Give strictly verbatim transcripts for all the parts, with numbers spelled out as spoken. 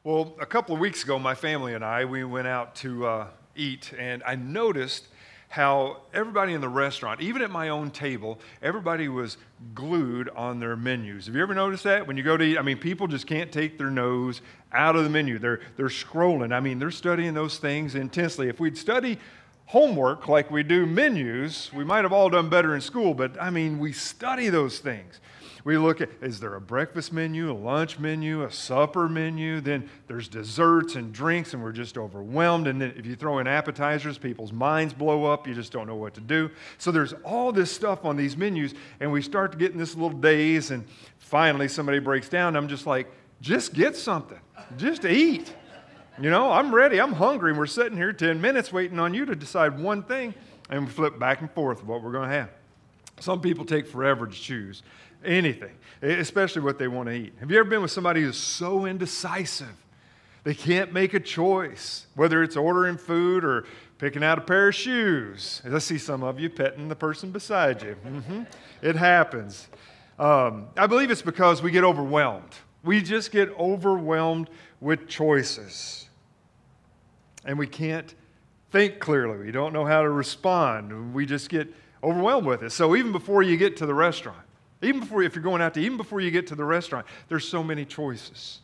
Well, a couple of weeks ago, my family and I, we went out to uh, eat, and I noticed how everybody in the restaurant, even at my own table, everybody was glued on their menus. Have you ever noticed that? When you go to eat, I mean, people just can't take their nose out of the menu. They're, they're scrolling. I mean, they're studying those things intensely. If we'd study homework like we do menus, we might have all done better in school, but I mean, we study those things. We look at, is there a breakfast menu, a lunch menu, a supper menu? Then there's desserts and drinks, and we're just overwhelmed. And then if you throw in appetizers, people's minds blow up. You just don't know what to do. So there's all this stuff on these menus, and we start to get in this little daze, and finally somebody breaks down. I'm just like, just get something. Just eat. You know, I'm ready. I'm hungry, and we're sitting here ten minutes waiting on you to decide one thing, and we flip back and forth what we're going to have. Some people take forever to choose anything, especially what they want to eat. Have you ever been with somebody who's so indecisive? They can't make a choice, whether it's ordering food or picking out a pair of shoes. I see some of you petting the person beside you. Mm-hmm. It happens. Um, I believe it's because we get overwhelmed. We just get overwhelmed with choices. And we can't think clearly. We don't know how to respond. We just get overwhelmed with it. So even before you get to the restaurant, Even before, if you're going out to, even before you get to the restaurant, there's so many choices.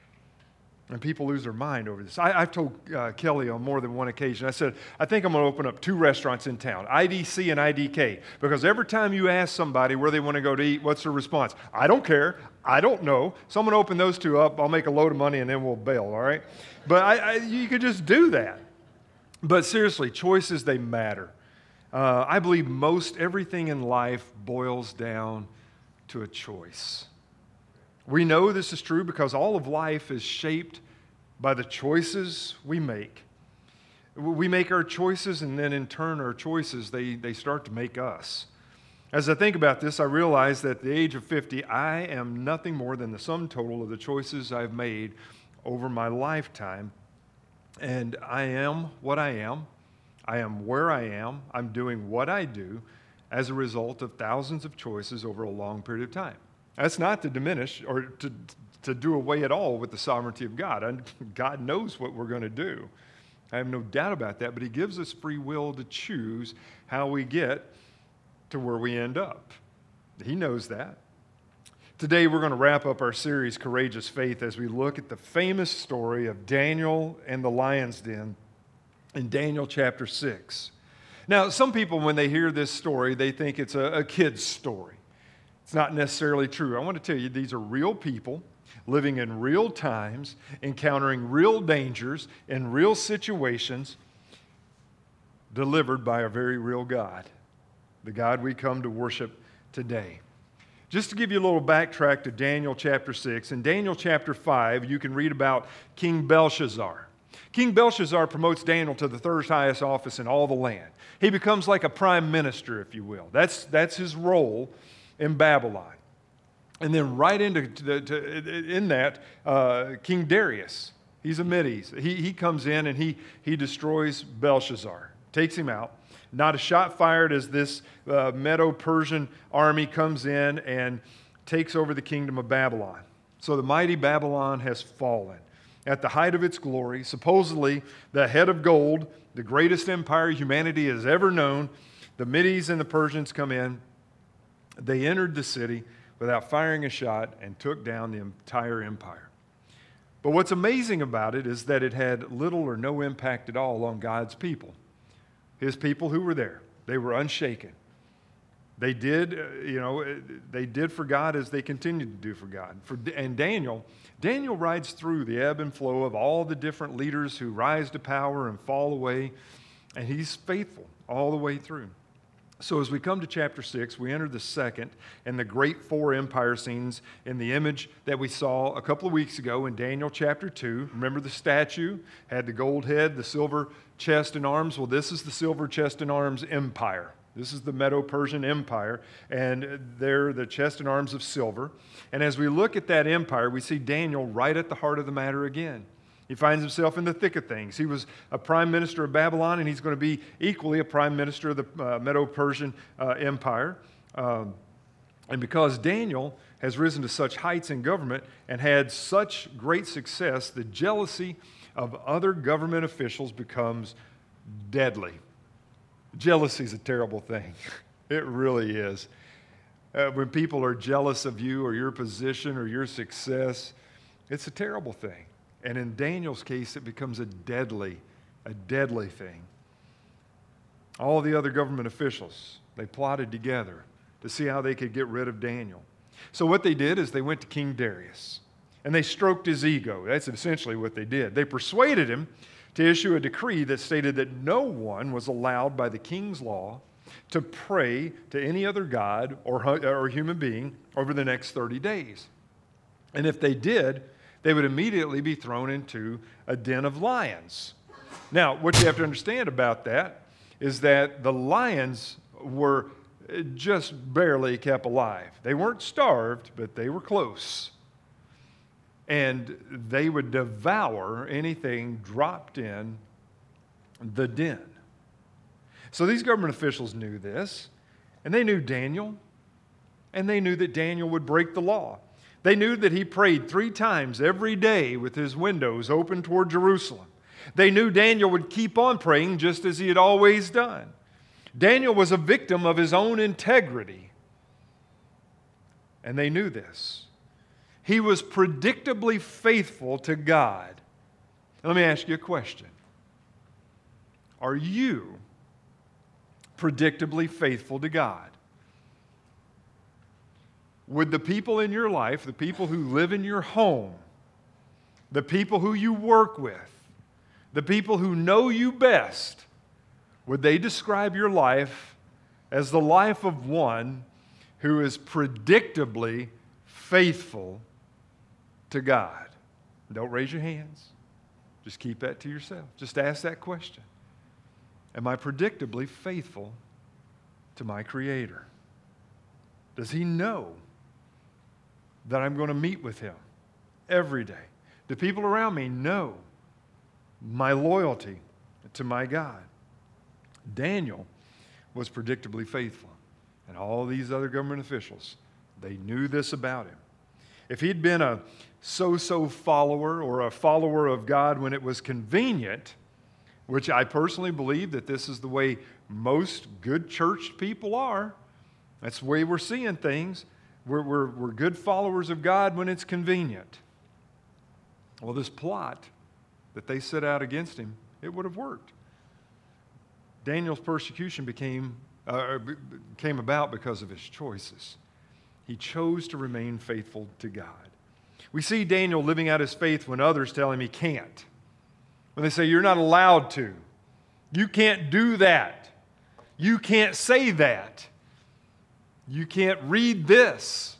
And people lose their mind over this. I, I've told uh, Kelly on more than one occasion, I said, I think I'm going to open up two restaurants in town, I D C and I D K, because every time you ask somebody where they want to go to eat, what's their response? I don't care. I don't know. So I'm going to open those two up. I'll make a load of money, and then we'll bail, all right? But I, I, you could just do that. But seriously, choices, they matter. Uh, I believe most everything in life boils down to a choice. We know this is true because all of life is shaped by the choices we make. We make our choices, and then in turn our choices, they, they start to make us. As I think about this, I realize that at the age of fifty, I am nothing more than the sum total of the choices I've made over my lifetime. And I am what I am. I am where I am. I'm doing what I do as a result of thousands of choices over a long period of time. That's not to diminish or to, to do away at all with the sovereignty of God. And God knows what we're going to do. I have no doubt about that, but He gives us free will to choose how we get to where we end up. He knows that. Today we're going to wrap up our series, Courageous Faith, as we look at the famous story of Daniel and the lion's den in Daniel chapter six. Now, some people, when they hear this story, they think it's a, a kid's story. It's not necessarily true. I want to tell you, these are real people living in real times, encountering real dangers in real situations, delivered by a very real God, the God we come to worship today. Just to give you a little backtrack to Daniel chapter six, in Daniel chapter five, you can read about King Belshazzar. King Belshazzar promotes Daniel to the third highest office in all the land. He becomes like a prime minister, if you will. That's, that's his role in Babylon. And then right into the, to, in that, uh, King Darius, he's a Medes. He, he comes in and he, he destroys Belshazzar, takes him out. Not a shot fired as this uh, Medo-Persian army comes in and takes over the kingdom of Babylon. So the mighty Babylon has fallen. At the height of its glory, supposedly the head of gold, the greatest empire humanity has ever known, the Medes and the Persians come in. They entered the city without firing a shot and took down the entire empire. But what's amazing about it is that it had little or no impact at all on God's people. His people who were there, they were unshaken. They did, uh, you know, they did for God as they continued to do for God. For, and Daniel, Daniel rides through the ebb and flow of all the different leaders who rise to power and fall away, and he's faithful all the way through. So as we come to chapter six, we enter the second and the great four empire scenes in the image that we saw a couple of weeks ago in Daniel chapter two. Remember the statue had the gold head, the silver chest and arms? Well, this is the silver chest and arms empire. This is the Medo-Persian Empire, and they're the chest and arms of silver. And as we look at that empire, we see Daniel right at the heart of the matter again. He finds himself in the thick of things. He was a prime minister of Babylon, and he's going to be equally a prime minister of the uh, Medo-Persian uh, Empire. Um, And because Daniel has risen to such heights in government and had such great success, the jealousy of other government officials becomes deadly. Jealousy is a terrible thing. It really is. Uh, when people are jealous of you or your position or your success, it's a terrible thing. And in Daniel's case, it becomes a deadly, a deadly thing. All the other government officials, they plotted together to see how they could get rid of Daniel. So what they did is they went to King Darius, and they stroked his ego. That's essentially what they did. They persuaded him to issue a decree that stated that no one was allowed by the king's law to pray to any other god or, or human being over the next thirty days. And if they did, they would immediately be thrown into a den of lions. Now, what you have to understand about that is that the lions were just barely kept alive. They weren't starved, but they were close. And they would devour anything dropped in the den. So these government officials knew this, and they knew Daniel, and they knew that Daniel would break the law. They knew that he prayed three times every day with his windows open toward Jerusalem. They knew Daniel would keep on praying just as he had always done. Daniel was a victim of his own integrity, and they knew this. He was predictably faithful to God. Now, let me ask you a question. Are you predictably faithful to God? Would the people in your life, the people who live in your home, the people who you work with, the people who know you best, would they describe your life as the life of one who is predictably faithful to God? Don't raise your hands. Just keep that to yourself. Just ask that question. Am I predictably faithful to my Creator? Does He know that I'm going to meet with Him every day? Do people around me know my loyalty to my God? Daniel was predictably faithful, and all these other government officials, they knew this about him. If he'd been a so-so follower or a follower of God when it was convenient, which I personally believe that this is the way most good church people are, that's the way we're seeing things. We're, we're, we're good followers of God when it's convenient. Well, this plot that they set out against him, it would have worked. Daniel's persecution became, uh, came about because of his choices. He chose to remain faithful to God. We see Daniel living out his faith when others tell him he can't. When they say, you're not allowed to. You can't do that. You can't say that. You can't read this.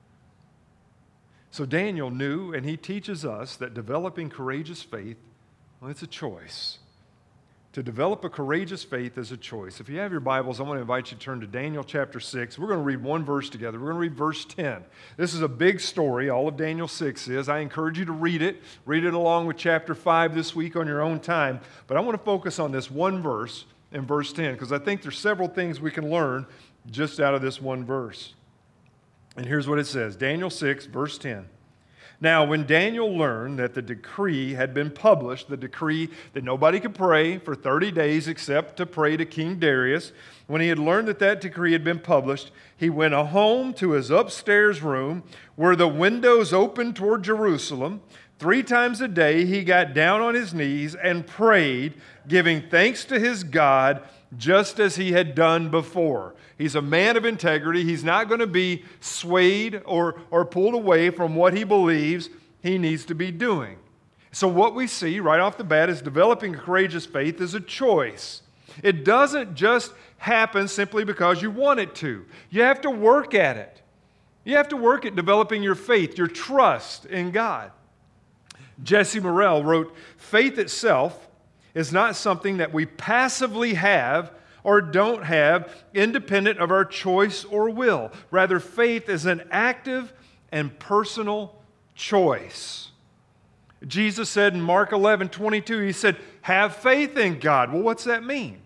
So Daniel knew, and he teaches us that developing courageous faith, well, it's a choice. To develop a courageous faith is a choice. If you have your Bibles, I want to invite you to turn to Daniel chapter six. We're going to read one verse together. We're going to read verse ten. This is a big story. All of Daniel six is. I encourage you to read it. Read it along with chapter five this week on your own time. But I want to focus on this one verse in verse ten because I think there's several things we can learn just out of this one verse. And here's what it says. Daniel six, verse ten. Now, when Daniel learned that the decree had been published, the decree that nobody could pray for thirty days except to pray to King Darius, when he had learned that that decree had been published, he went home to his upstairs room where the windows opened toward Jerusalem. Three times a day he got down on his knees and prayed, giving thanks to his God just as he had done before. He's a man of integrity. He's not going to be swayed or, or pulled away from what he believes he needs to be doing. So what we see right off the bat is developing a courageous faith is a choice. It doesn't just happen simply because you want it to. You have to work at it. You have to work at developing your faith, your trust in God. Jesse Morrell wrote, faith itself is not something that we passively have or don't have independent of our choice or will. Rather, faith is an active and personal choice. Jesus said in Mark eleven twenty-two, he said, have faith in God. Well, what's that mean?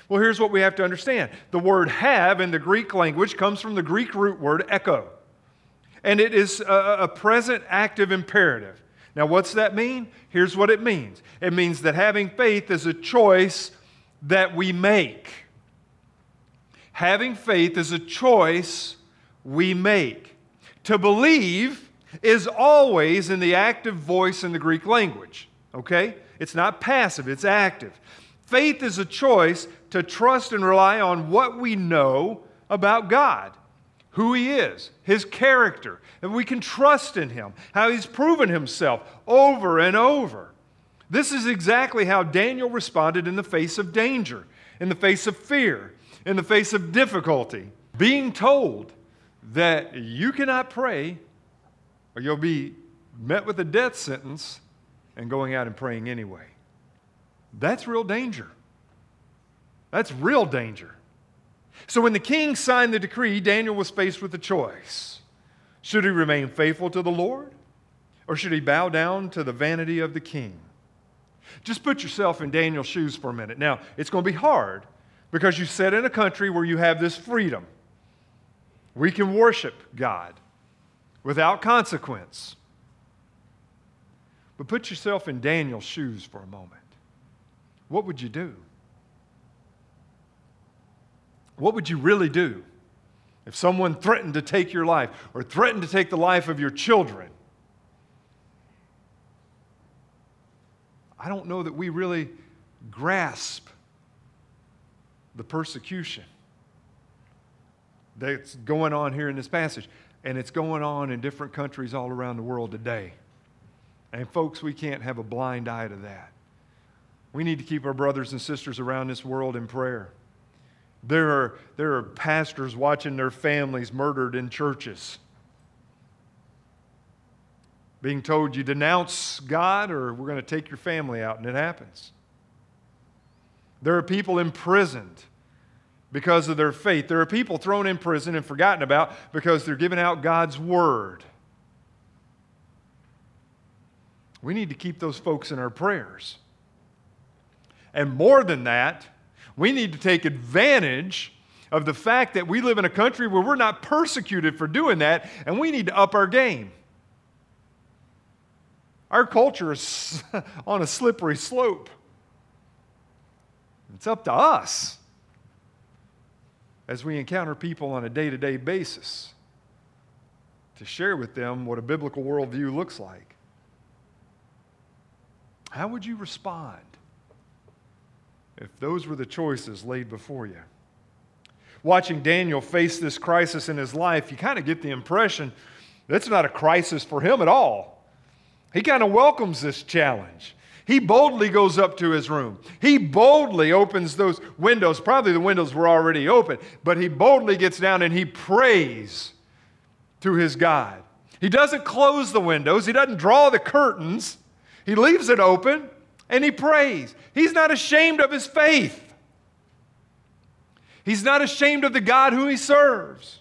Well, here's what we have to understand. The word have in the Greek language comes from the Greek root word echo. And it is a, a present active imperative. Now, what's that mean? Here's what it means. It means that having faith is a choice that we make. Having faith is a choice we make. To believe is always in the active voice in the Greek language. Okay? It's not passive, it's active. Faith is a choice to trust and rely on what we know about God, who He is, His character, and we can trust in Him, how He's proven Himself over and over. This is exactly how Daniel responded in the face of danger, in the face of fear, in the face of difficulty, being told that you cannot pray or you'll be met with a death sentence and going out and praying anyway. That's real danger. That's real danger. So when the king signed the decree, Daniel was faced with a choice. Should he remain faithful to the Lord, or should he bow down to the vanity of the king? Just put yourself in Daniel's shoes for a minute. Now, it's going to be hard because you sit in a country where you have this freedom. We can worship God without consequence. But put yourself in Daniel's shoes for a moment. What would you do? What would you really do if someone threatened to take your life or threatened to take the life of your children? I don't know that we really grasp the persecution that's going on here in this passage. And it's going on in different countries all around the world today. And folks, we can't have a blind eye to that. We need to keep our brothers and sisters around this world in prayer. There are, there are pastors watching their families murdered in churches, being told you denounce God or we're going to take your family out, and it happens. There are people imprisoned because of their faith. There are people thrown in prison and forgotten about because they're giving out God's word. We need to keep those folks in our prayers. And more than that, we need to take advantage of the fact that we live in a country where we're not persecuted for doing that, and we need to up our game. Our culture is on a slippery slope. It's up to us as we encounter people on a day-to-day basis to share with them what a biblical worldview looks like. How would you respond if those were the choices laid before you? Watching Daniel face this crisis in his life, you kind of get the impression that it's not a crisis for him at all. He kind of welcomes this challenge. He boldly goes up to his room. He boldly opens those windows. Probably the windows were already open, but he boldly gets down and he prays to his God. He doesn't close the windows. He doesn't draw the curtains. He leaves it open and he prays. He's not ashamed of his faith. He's not ashamed of the God who he serves.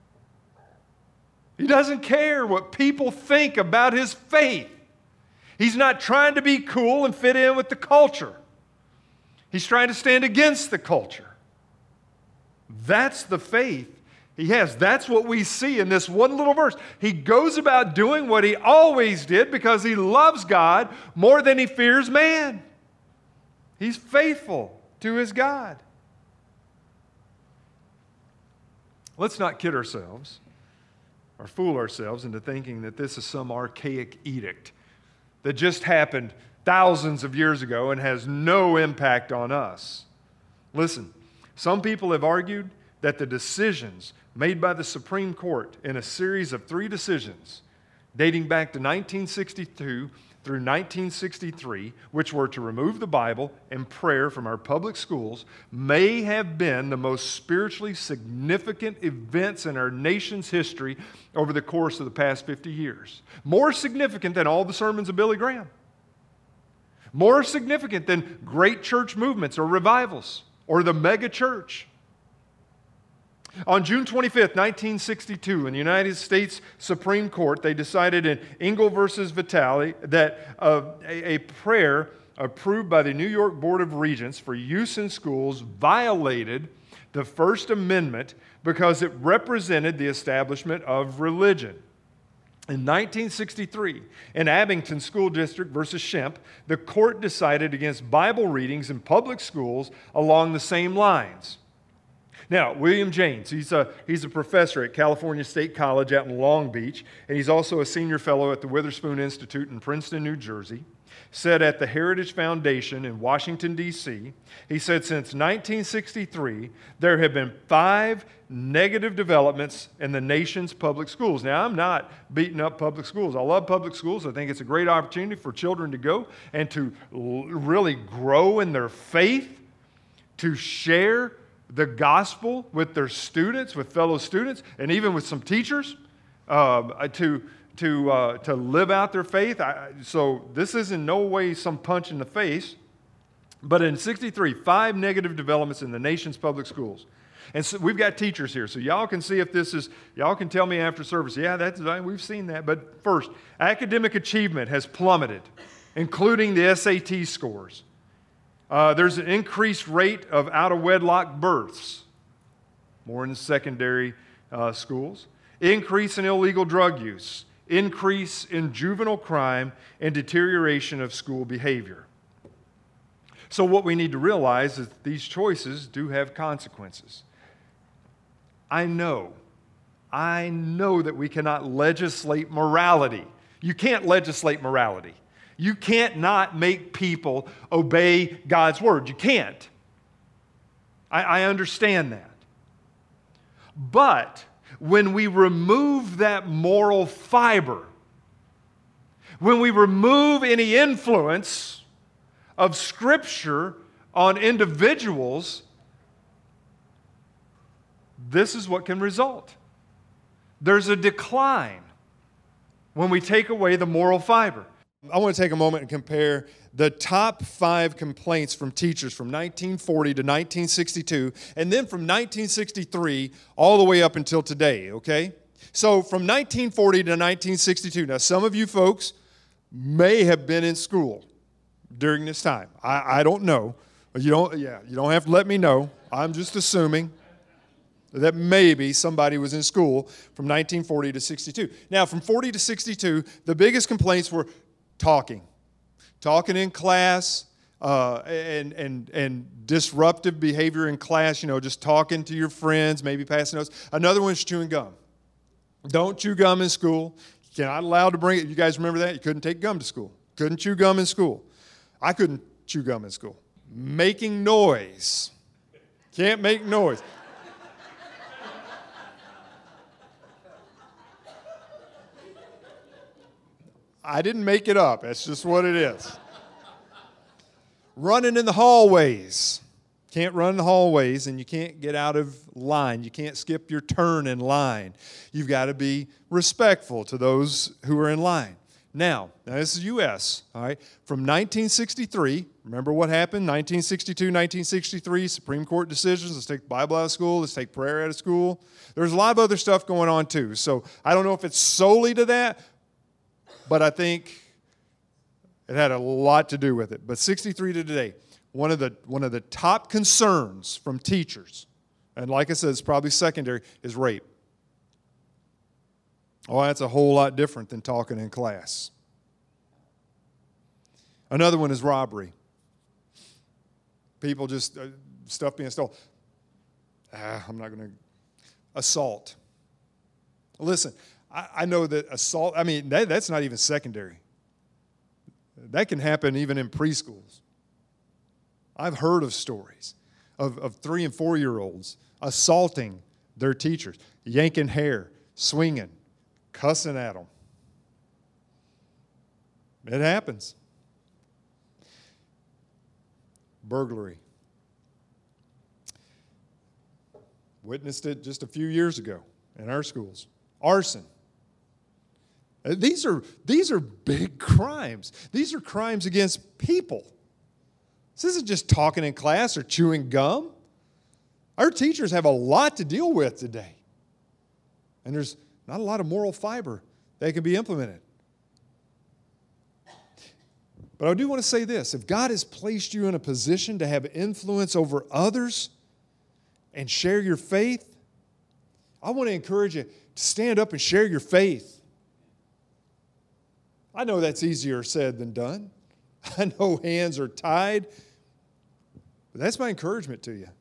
He doesn't care what people think about his faith. He's not trying to be cool and fit in with the culture. He's trying to stand against the culture. That's the faith he has. That's what we see in this one little verse. He goes about doing what he always did because he loves God more than he fears man. He's faithful to his God. Let's not kid ourselves or fool ourselves into thinking that this is some archaic edict that just happened thousands of years ago and has no impact on us. Listen, some people have argued that the decisions made by the Supreme Court in a series of three decisions dating back to nineteen sixty-two through nineteen sixty-three, which were to remove the Bible and prayer from our public schools, may have been the most spiritually significant events in our nation's history over the course of the past fifty years. More significant than all the sermons of Billy Graham. More significant than great church movements or revivals or the mega church. On June twenty-fifth, nineteen sixty-two, in the United States Supreme Court, they decided in Engel versus Vitale that uh, a, a prayer approved by the New York Board of Regents for use in schools violated the First Amendment because it represented the establishment of religion. In nineteen sixty-three, in Abington School District versus Shemp, the court decided against Bible readings in public schools along the same lines. Now, William James, he's a, he's a professor at California State College out in Long Beach, and he's also a senior fellow at the Witherspoon Institute in Princeton, New Jersey, said at the Heritage Foundation in Washington, D C, he said since nineteen sixty-three, there have been five negative developments in the nation's public schools. Now, I'm not beating up public schools. I love public schools. I think it's a great opportunity for children to go and to l- really grow in their faith, to share the gospel with their students, with fellow students, and even with some teachers, uh, to to uh, to live out their faith. I, so this is in no way some punch in the face, but in sixty-three, five negative developments in the nation's public schools. And so we've got teachers here, so y'all can see if this is, y'all can tell me after service, yeah, that's, we've seen that. But first, academic achievement has plummeted, including the S A T scores. Uh, there's an increased rate of out-of-wedlock births, more in the secondary uh, schools. Increase in illegal drug use. Increase in juvenile crime and deterioration of school behavior. So what we need to realize is that these choices do have consequences. I know, I know that we cannot legislate morality. You can't legislate morality. You can't not make people obey God's word. You can't. I, I understand that. But when we remove that moral fiber, when we remove any influence of Scripture on individuals, this is what can result. There's a decline when we take away the moral fiber. I want to take a moment and compare the top five complaints from teachers from nineteen forty to nineteen sixty-two, and then from nineteen sixty-three all the way up until today, okay? So from nineteen forty to nineteen sixty-two, now some of you folks may have been in school during this time. I, I don't know. You don't, yeah, you don't have to let me know. I'm just assuming that maybe somebody was in school from nineteen forty to sixty-two. Now, from forty to sixty-two, the biggest complaints were talking. Talking in class, uh, and, and, and disruptive behavior in class, you know, just talking to your friends, maybe passing notes. Another one is chewing gum. Don't chew gum in school. You're not allowed to bring it. You guys remember that? You couldn't take gum to school. Couldn't chew gum in school. I couldn't chew gum in school. Making noise. Can't make noise. I didn't make it up. That's just what it is. Running in the hallways. Can't run in the hallways, and you can't get out of line. You can't skip your turn in line. You've got to be respectful to those who are in line. Now, now this is U S, all right? From nineteen sixty-three, remember what happened? nineteen sixty-two, nineteen sixty-three, Supreme Court decisions. Let's take the Bible out of school. Let's take prayer out of school. There's a lot of other stuff going on, too. So I don't know if it's solely to that, but I think it had a lot to do with it. But sixty-three to today, one of the one of the top concerns from teachers, and like I said, it's probably secondary, is rape. Oh, that's a whole lot different than talking in class. Another one is robbery. People just, uh, stuff being stolen. Ah, I'm not going to. Assault. Listen, I, I know that assault, I mean, that, that's not even secondary. That can happen even in preschools. I've heard of stories of, of three and four-year-olds assaulting their teachers, yanking hair, swinging, cussing at them. It happens. Burglary. Witnessed it just a few years ago in our schools. Arson. These are, these are big crimes. These are crimes against people. This isn't just talking in class or chewing gum. Our teachers have a lot to deal with today. And there's not a lot of moral fiber that can be implemented. But I do want to say this. If God has placed you in a position to have influence over others and share your faith, I want to encourage you to stand up and share your faith. I know that's easier said than done. I know hands are tied. But that's my encouragement to you.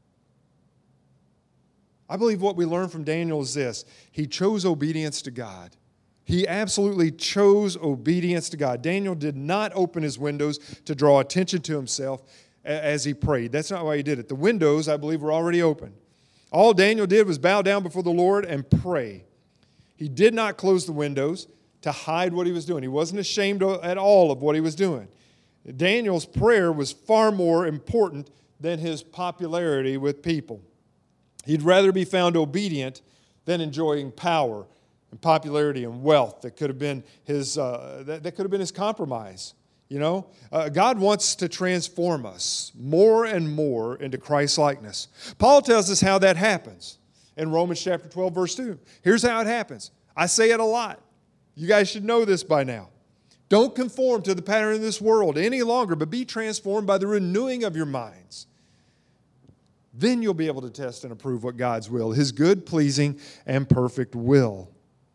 I believe what we learn from Daniel is this. He chose obedience to God. He absolutely chose obedience to God. Daniel did not open his windows to draw attention to himself as he prayed. That's not why he did it. The windows, I believe, were already open. All Daniel did was bow down before the Lord and pray. He did not close the windows to hide what he was doing. He wasn't ashamed at all of what he was doing. Daniel's prayer was far more important than his popularity with people. He'd rather be found obedient than enjoying power and popularity and wealth. That could have been his. Uh, that, that could have been his compromise. You know, uh, God wants to transform us more and more into Christ's likeness. Paul tells us how that happens in Romans chapter twelve, verse two. Here's how it happens. I say it a lot. You guys should know this by now. Don't conform to the pattern of this world any longer, but be transformed by the renewing of your minds. Then you'll be able to test and approve what God's will, His good, pleasing, and perfect will.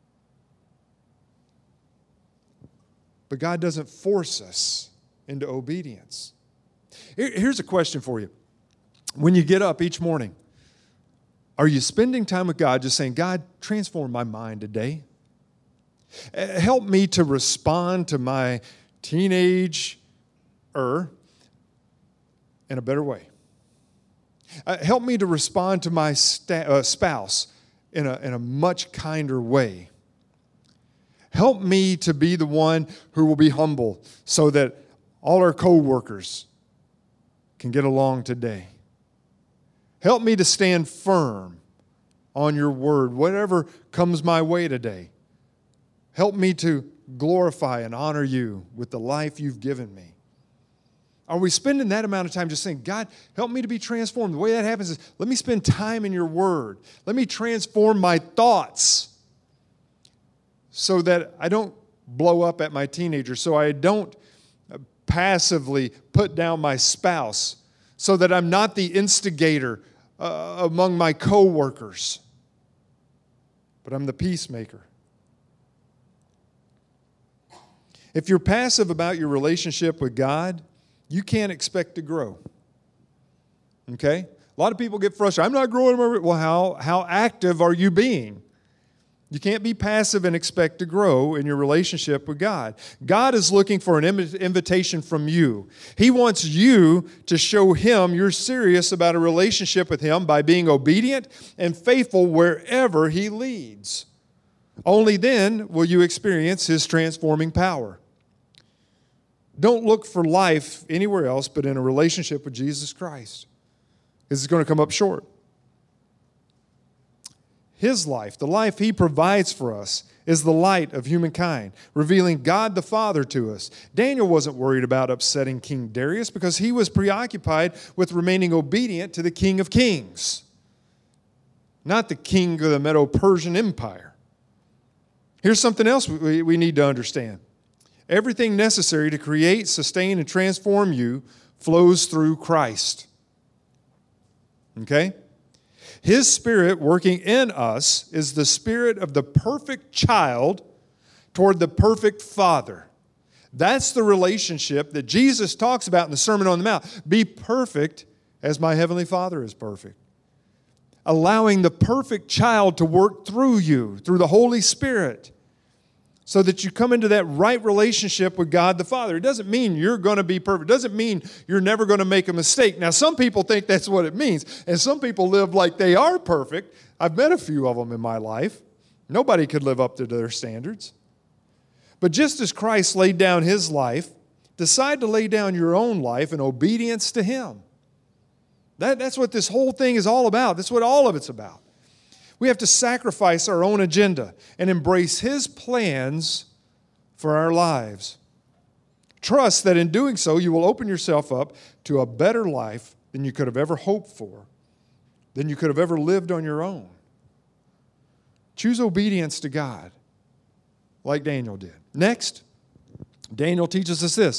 But God doesn't force us into obedience. Here's a question for you. When you get up each morning, are you spending time with God just saying, God, transform my mind today? Help me to respond to my teenage-er in a better way. Uh, help me to respond to my sta- uh, spouse in a, in a much kinder way. Help me to be the one who will be humble so that all our co-workers can get along today. Help me to stand firm on your word, whatever comes my way today. Help me to glorify and honor you with the life you've given me. Are we spending that amount of time just saying, God, help me to be transformed? The way that happens is, let me spend time in your word. Let me transform my thoughts so that I don't blow up at my teenager, so I don't passively put down my spouse, so that I'm not the instigator uh, among my co-workers, but I'm the peacemaker. If you're passive about your relationship with God, you can't expect to grow. Okay? A lot of people get frustrated. I'm not growing. Well, how, how active are you being? You can't be passive and expect to grow in your relationship with God. God is looking for an invitation from you. He wants you to show Him you're serious about a relationship with Him by being obedient and faithful wherever He leads. Only then will you experience His transforming power. Don't look for life anywhere else but in a relationship with Jesus Christ. This is going to come up short. His life, the life He provides for us, is the light of humankind, revealing God the Father to us. Daniel wasn't worried about upsetting King Darius because he was preoccupied with remaining obedient to the King of Kings, not the king of the Medo-Persian Empire. Here's something else we, we need to understand. Everything necessary to create, sustain, and transform you flows through Christ. Okay? His Spirit working in us is the spirit of the perfect child toward the perfect Father. That's the relationship that Jesus talks about in the Sermon on the Mount. Be perfect as my Heavenly Father is perfect. Allowing the perfect child to work through you, through the Holy Spirit, so that you come into that right relationship with God the Father. It doesn't mean you're going to be perfect. It doesn't mean you're never going to make a mistake. Now, some people think that's what it means, and some people live like they are perfect. I've met a few of them in my life. Nobody could live up to their standards. But just as Christ laid down His life, decide to lay down your own life in obedience to Him. That, that's what this whole thing is all about. That's what all of it's about. We have to sacrifice our own agenda and embrace His plans for our lives. Trust that in doing so, you will open yourself up to a better life than you could have ever hoped for, than you could have ever lived on your own. Choose obedience to God, like Daniel did. Next, Daniel teaches us this.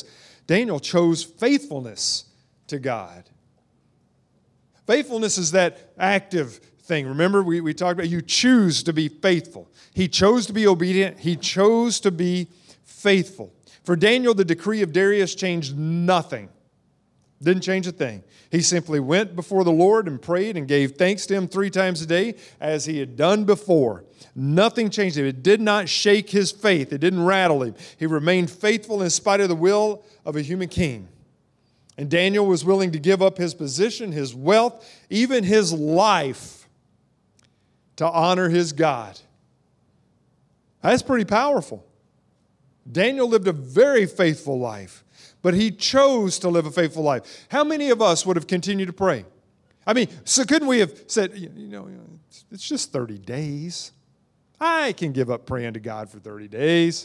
Daniel chose faithfulness to God. Faithfulness is that active thing. Remember, we, we talked about you choose to be faithful. He chose to be obedient. He chose to be faithful. For Daniel, the decree of Darius changed nothing. Didn't change a thing. He simply went before the Lord and prayed and gave thanks to Him three times a day as he had done before. Nothing changed him. It did not shake his faith. It didn't rattle him. He remained faithful in spite of the will of a human king. And Daniel was willing to give up his position, his wealth, even his life to honor his God. That's pretty powerful. Daniel lived a very faithful life, but he chose to live a faithful life. How many of us would have continued to pray? I mean, so couldn't we have said, you know, it's just thirty days. I can give up praying to God for thirty days.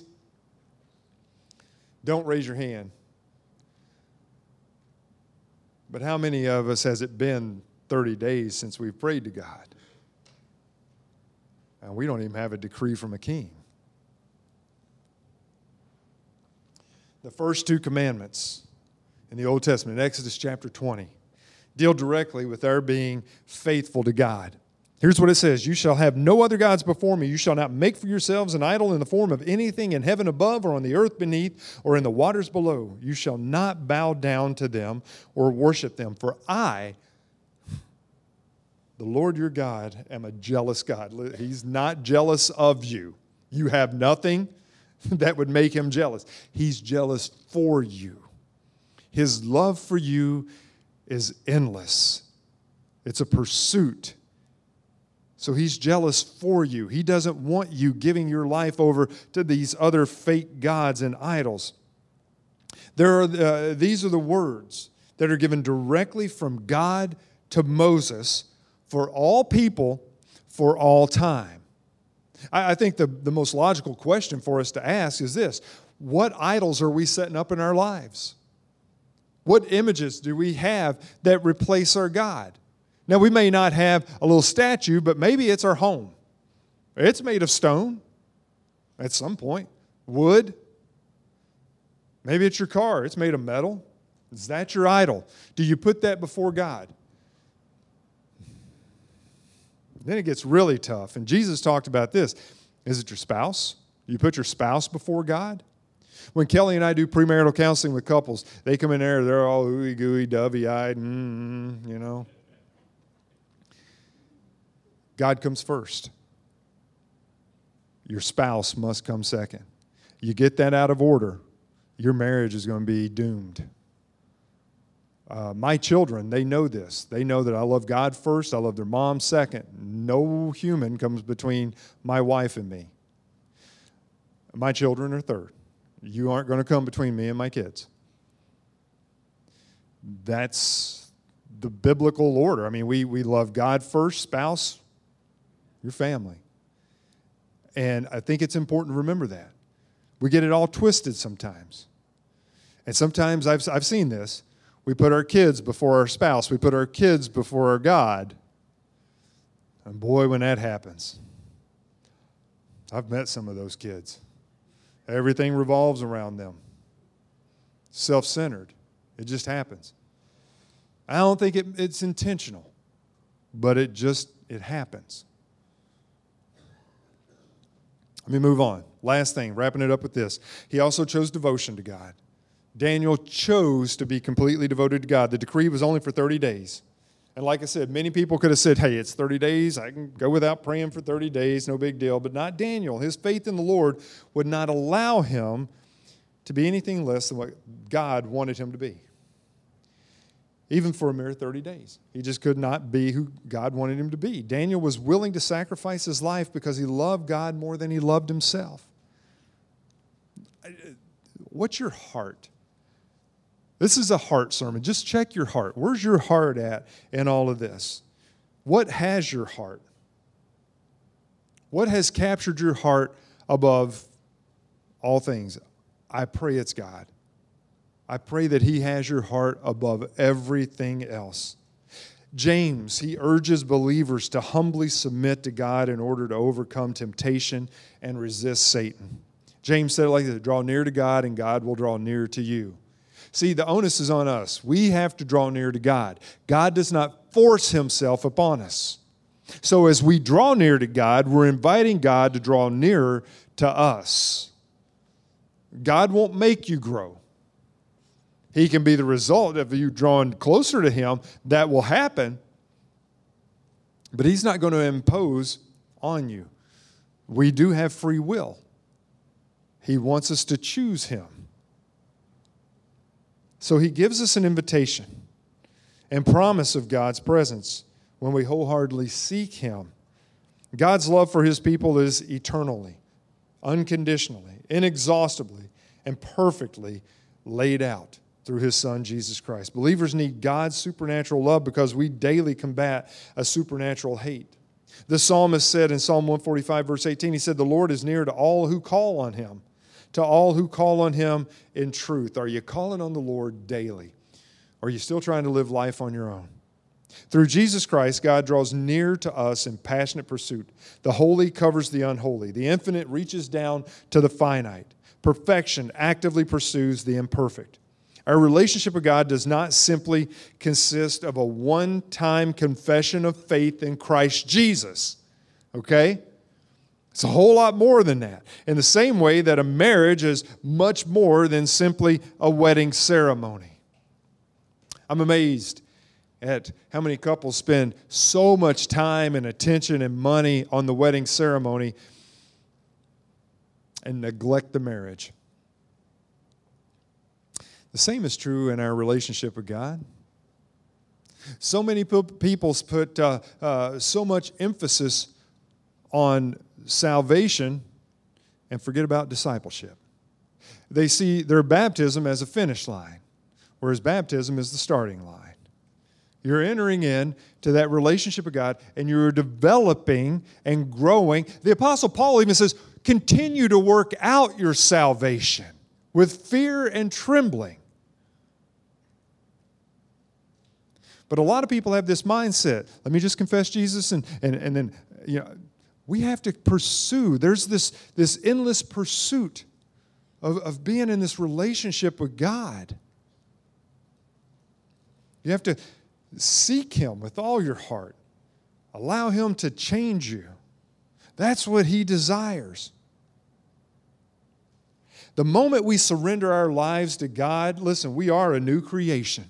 Don't raise your hand. But how many of us has it been thirty days since we've prayed to God? And we don't even have a decree from a king. The first two commandments in the Old Testament, Exodus chapter twenty, deal directly with our being faithful to God. Here's what it says. You shall have no other gods before me. You shall not make for yourselves an idol in the form of anything in heaven above or on the earth beneath or in the waters below. You shall not bow down to them or worship them. For I, the Lord your God, am a jealous God. He's not jealous of you. You have nothing that would make him jealous. He's jealous for you. His love for you is endless. It's a pursuit. So he's jealous for you. He doesn't want you giving your life over to these other fake gods and idols. There are uh, these are the words that are given directly from God to Moses for all people for all time. I, I think the, the most logical question for us to ask is this: what idols are we setting up in our lives? What images do we have that replace our God? Now, we may not have a little statue, but maybe it's our home. It's made of stone at some point, wood. Maybe it's your car. It's made of metal. Is that your idol? Do you put that before God? Then it gets really tough. And Jesus talked about this. Is it your spouse? Do you put your spouse before God? When Kelly and I do premarital counseling with couples, they come in there, they're all ooey gooey, dovey-eyed, mm, you know. God comes first. Your spouse must come second. You get that out of order, your marriage is going to be doomed. Uh, my children, they know this. They know that I love God first, I love their mom second. No human comes between my wife and me. My children are third. You aren't going to come between me and my kids. That's the biblical order. I mean, we, we love God first, spouse, your family. And I think it's important to remember that. We get it all twisted sometimes. And sometimes I've, I've seen this. We put our kids before our spouse. We put our kids before our God. And boy, when that happens, I've met some of those kids. Everything revolves around them. Self-centered. It just happens. I don't think it, it's intentional, but it just, it happens. Let me move on. Last thing, wrapping it up with this. He also chose devotion to God. Daniel chose to be completely devoted to God. The decree was only for thirty days. And like I said, many people could have said, hey, it's thirty days. I can go without praying for thirty days. No big deal. But not Daniel. His faith in the Lord would not allow him to be anything less than what God wanted him to be. Even for a mere thirty days. He just could not be who God wanted him to be. Daniel was willing to sacrifice his life because he loved God more than he loved himself. What's your heart? This is a heart sermon. Just check your heart. Where's your heart at in all of this? What has your heart? What has captured your heart above all things? I pray it's God. I pray that He has your heart above everything else. James, he urges believers to humbly submit to God in order to overcome temptation and resist Satan. James said it like this: draw near to God and God will draw near to you. See, the onus is on us. We have to draw near to God. God does not force himself upon us. So as we draw near to God, we're inviting God to draw nearer to us. God won't make you grow. He can be the result of you drawing closer to him. That will happen. But he's not going to impose on you. We do have free will. He wants us to choose him. So he gives us an invitation and promise of God's presence when we wholeheartedly seek him. God's love for his people is eternally, unconditionally, inexhaustibly, and perfectly laid out through his Son, Jesus Christ. Believers need God's supernatural love because we daily combat a supernatural hate. The psalmist said in Psalm one forty-five, verse eighteen, he said, "The Lord is near to all who call on him, to all who call on him in truth." Are you calling on the Lord daily? Or are you still trying to live life on your own? Through Jesus Christ, God draws near to us in passionate pursuit. The holy covers the unholy. The infinite reaches down to the finite. Perfection actively pursues the imperfect. Our relationship with God does not simply consist of a one-time confession of faith in Christ Jesus. Okay? It's a whole lot more than that. In the same way that a marriage is much more than simply a wedding ceremony. I'm amazed at how many couples spend so much time and attention and money on the wedding ceremony and neglect the marriage. The same is true in our relationship with God. So many people put uh, uh, so much emphasis on salvation and forget about discipleship. They see their baptism as a finish line, whereas baptism is the starting line. You're entering in to that relationship with God, and you're developing and growing. The Apostle Paul even says, continue to work out your salvation with fear and trembling. But a lot of people have this mindset. Let me just confess Jesus, and, and, and then, you know, we have to pursue. There's this, this endless pursuit of, of being in this relationship with God. You have to seek him with all your heart. Allow him to change you. That's what he desires. The moment we surrender our lives to God, listen, we are a new creation.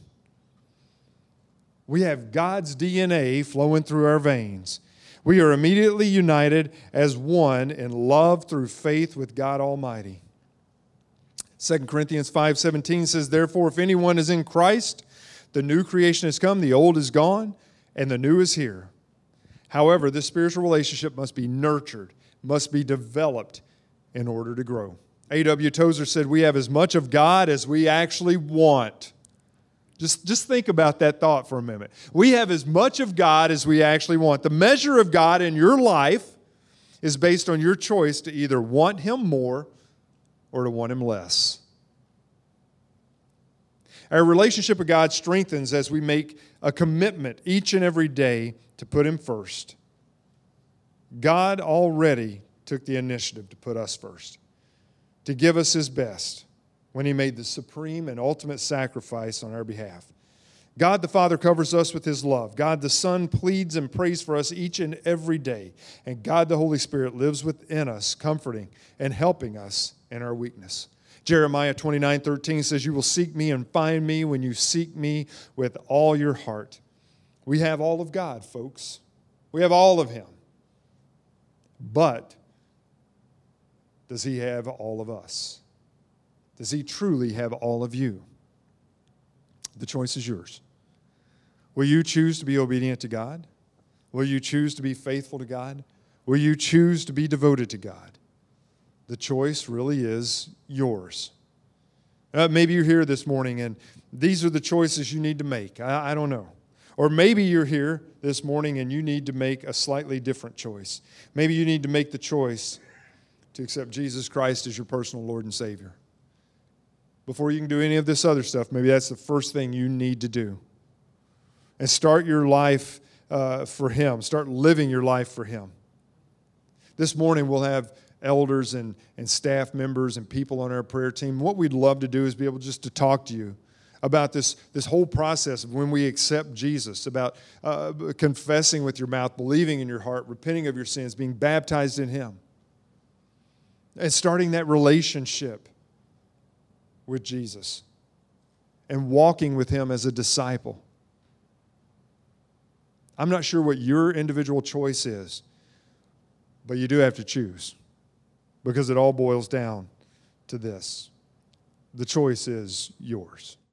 We have God's D N A flowing through our veins. We are immediately united as one in love through faith with God Almighty. Second Corinthians five seventeen says, "Therefore, if anyone is in Christ, the new creation has come, the old is gone, and the new is here." However, this spiritual relationship must be nurtured, must be developed in order to grow. A W Tozer said, "We have as much of God as we actually want." Just, just think about that thought for a minute. We have as much of God as we actually want. The measure of God in your life is based on your choice to either want him more or to want him less. Our relationship with God strengthens as we make a commitment each and every day to put him first. God already took the initiative to put us first, to give us his best when he made the supreme and ultimate sacrifice on our behalf. God the Father covers us with his love. God the Son pleads and prays for us each and every day. And God the Holy Spirit lives within us, comforting and helping us in our weakness. Jeremiah twenty-nine thirteen says, "You will seek me and find me when you seek me with all your heart." We have all of God, folks. We have all of him. But does he have all of us? Does he truly have all of you? The choice is yours. Will you choose to be obedient to God? Will you choose to be faithful to God? Will you choose to be devoted to God? The choice really is yours. Uh, maybe you're here this morning and these are the choices you need to make. I, I don't know. Or maybe you're here this morning and you need to make a slightly different choice. Maybe you need to make the choice to accept Jesus Christ as your personal Lord and Savior. Before you can do any of this other stuff, maybe that's the first thing you need to do. And start your life uh, for him. Start living your life for him. This morning we'll have elders and, and staff members and people on our prayer team. What we'd love to do is be able just to talk to you about this, this whole process of when we accept Jesus, about uh, confessing with your mouth, believing in your heart, repenting of your sins, being baptized in Him, and starting that relationship with Jesus and walking with Him as a disciple. I'm not sure what your individual choice is, but you do have to choose, because it all boils down to this. The choice is yours.